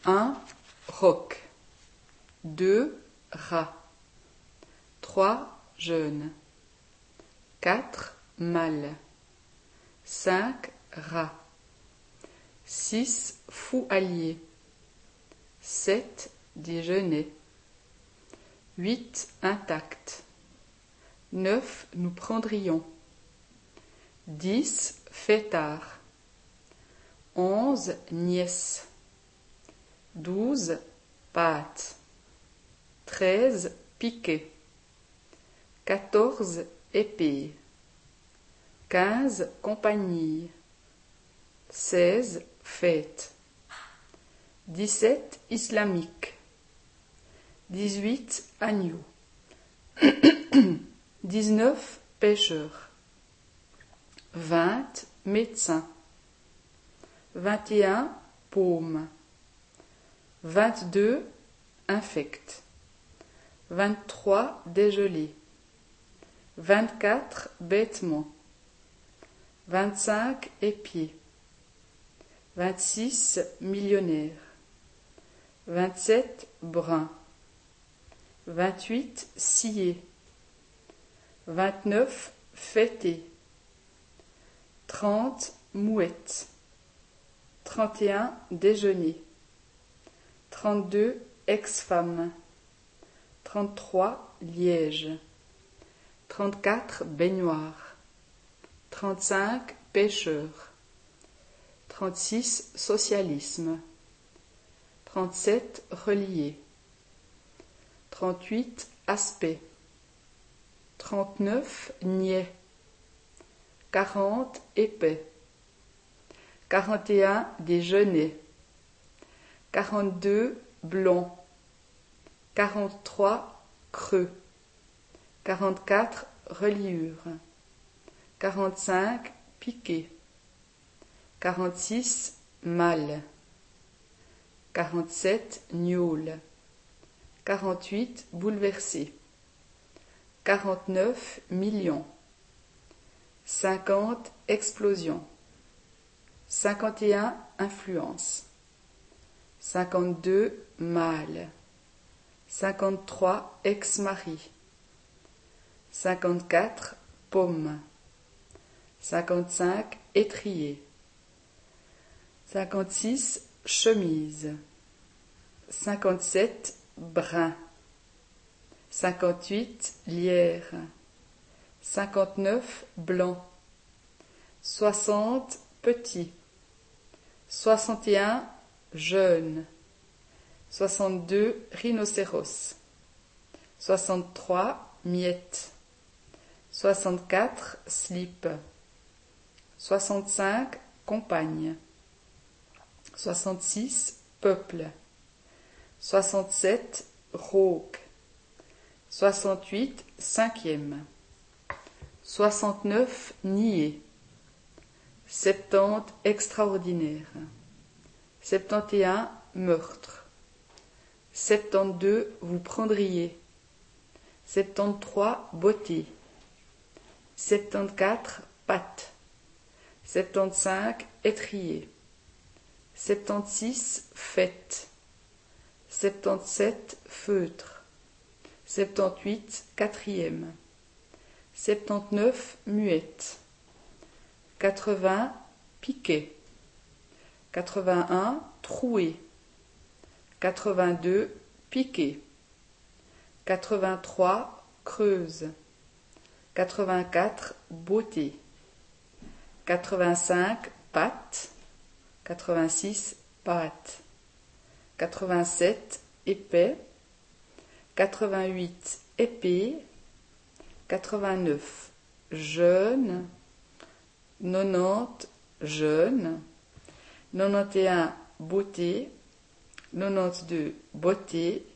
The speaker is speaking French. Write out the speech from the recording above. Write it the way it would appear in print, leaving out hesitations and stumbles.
1. Roc. 2. Rat. 3. Jeune. 4. Mâle. 5. Rat. 6. Fou allié. 7. Déjeuner. 8. Intact. 9. Nous prendrions. 10. Fêtard. 11. Nièce. 12. Pâte. 13. Piquet. 14. Épée. 15. Compagnie. 16. Fête. 17. Islamique. 18. Agneau. 19. Pêcheur. 20. Médecin. 21. Paume. 22. Infect. 23. Dégelé. 24. Bêtement. 25. Épier. 26. Millionnaire. 27. Brun. 28. Scié. 29. Fêté. 30. Mouette. 31. Déjeuner. 32. Ex-femme. 33. Liège. 34. Baignoire. 35. Pêcheur. 36. Socialisme. 37. Relié. 38. Aspect. 39. Niais. 40. Épais. 41. Déjeuner. 42. Blond. 43. Creux. 44. Reliure. 45. Piqué. 46. Mâle. 47. Gnôle. 48. Bouleversé. 49. Million. 50. Explosion. 51. Influence. 52. Mâle. 53. Ex-mari. 54. Pomme. 55. Étrier. 56. Chemise. 57. Brun. 58. Lierre. 59. Blanc. 60. Petit. 61. Jeune. 62. Rhinocéros. 63. Miette. 64. Slip. 65. Compagne. 66. Peuple. 67. Rauque. 68. Cinquième. 69. Niais. 70. Extraordinaire. 71. Meurtre. 72. Vous prendriez. 73. Beauté. 74. Pâte. 75. Étrier. 76. Fête. 77. Feutre. 78. Quatrième. 79. Muette. 80. Piquet. 81. Troué. 82. Piqué. 83. Creuse. 84. Beauté. 85. Pâte. 86. Pâte. 87. Épais. 88. Épée. 89. Jeune. 90. Jeune. 91. Beauté. 92. Beauté.